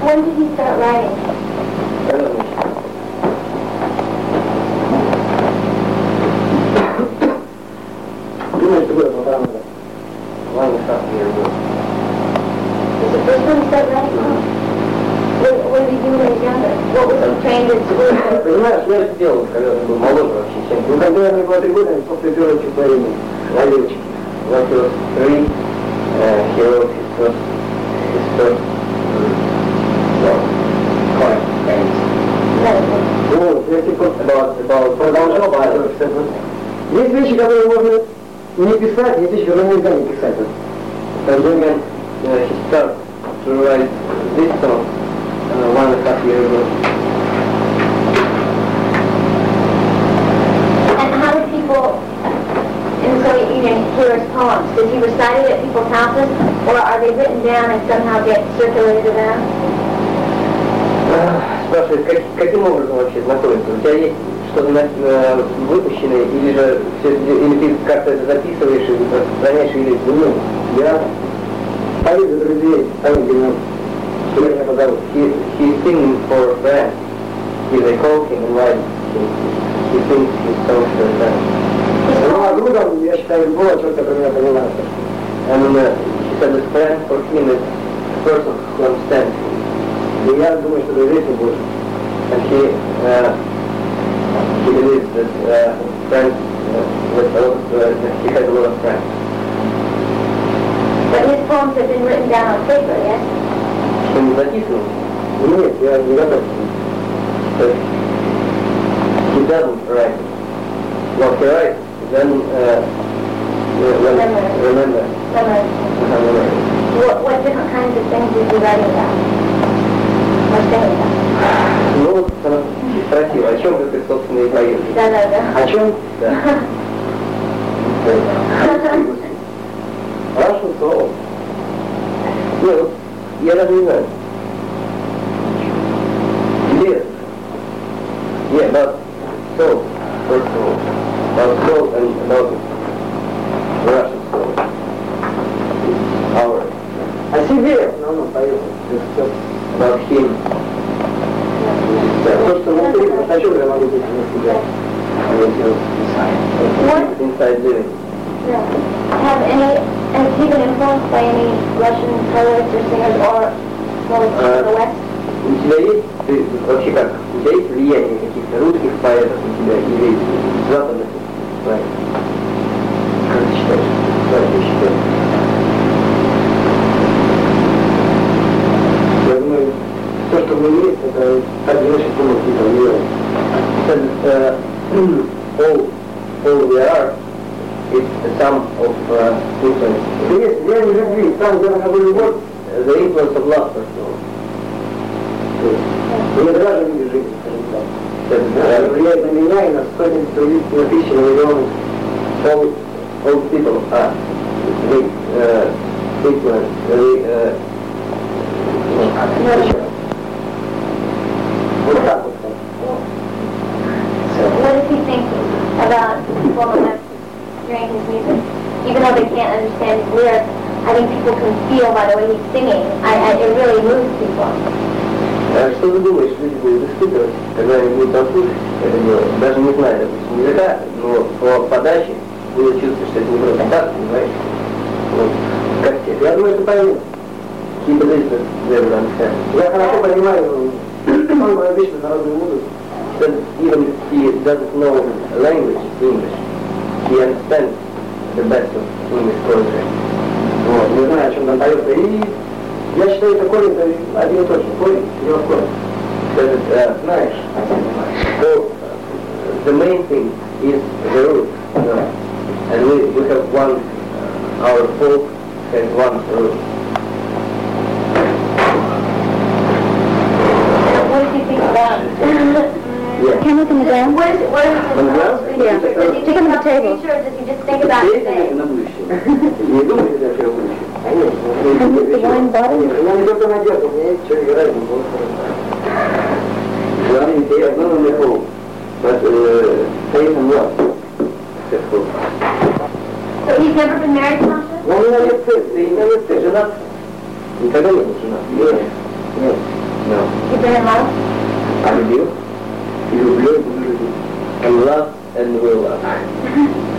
When did he start writing? Думаю, что было полтора года. Ладно, так не было. Was the first one he started writing? What did he do when he was younger? What was he trained in school for? Понимаешь, я это делал, когда он был моложе вообще, чем Ну, когда мне было 3 года, после первого стихотворения, Валерчик. When he was 3, he wrote his first poem. Вот, я типа About продолжал. Есть вещи, которые можно не писать, есть вещи, которые нельзя не писать. And then he started to write this song 1.5 years ago. And how did people in the Soviet Union hear his poems? Did he recite it at people's houses, or are they written down and somehow get circulated around? Спрашивает, каким образом вообще знакомиться? У тебя есть что-то выпущенное, или же или ты как-то это записываешь и распространяешь, или ну, Я поведу друзей, поведу что меня позовут. He's singing for friends. They call him and write. He sings his songs for friends. Ну, а другом, я считаю, было что-то про меня понимает. And he said the friend for him is the person who understands him. И я думаю, что доверять не больше. And he believes that friends, that he has a lot of friends. But his poems have been written down on paper, yes? Что не записано? Нет, я не готов. But he doesn't write. Well, he writes, then remember. What different kinds of things did you write about? Or sing about? Ну, вот она спросила, о чем же ты, собственно, и поешь? Да. О чем? Да. Russian soul. Ну, я даже не знаю. Yes. Yeah, about soul, first of all. About soul and about Russian soul. Our, О себе, ну, пою. about him. То, что внутри, о чем я могу быть на себя. Inside living. Has he been influenced by any Russian poets or singers or poets from the West? У тебя есть, ты вообще как, у тебя есть влияние каких-то русских поэтов у тебя или западных поэтов? Как ты считаешь? Как ты считаешь? Я думаю, все, что в мире есть, это так не очень сильно влияет. All we are is the sum of influence. Есть влияние любви, там, где находится любовь, The influence of love, first of all. мне даже не жизнь, скажем так. Это влияет на меня и на сотни других, на тысячи, на миллионы. All people are influence. Вот так вот. So what does he think about people on the West hearing his music? Even though they can't understand his lyrics, I think people can feel by the way he's singing. It really moves people. Что ты думаешь, люди будут испытывать, когда они будут послушать это дело, даже не зная, допустим, языка, но по подаче будут чувствовать, что это не просто так, понимаешь? Вот, как тебе? Я думаю, что пойму. He believes that they will understand. Я хорошо понимаю, он обычно народную музыку. That even if he doesn't know language, English, he understands the best of English poetry. Вот, не знаю, о чем там поется. И я считаю, это корень, это один и тот же. Корень, его корень. Знаешь, so the main thing is the root, you know, and we have one, our folk has one root. What does he think about Yeah. Can you look in the ground? What is On the ground? Yeah. Does he think about the future, or does he just think about today? На будущее. Не думайте даже о будущем. Я не только надежда, у меня есть что играть. Главное, they are not only hope, but faith and love. That's hope. So he's never been married, Masha? Но у меня нет цели, Ты женат? Никогда не был женат? Нет. Нет. No. You've been in love? I люблю. И люблю, и буду любить. And love and will love.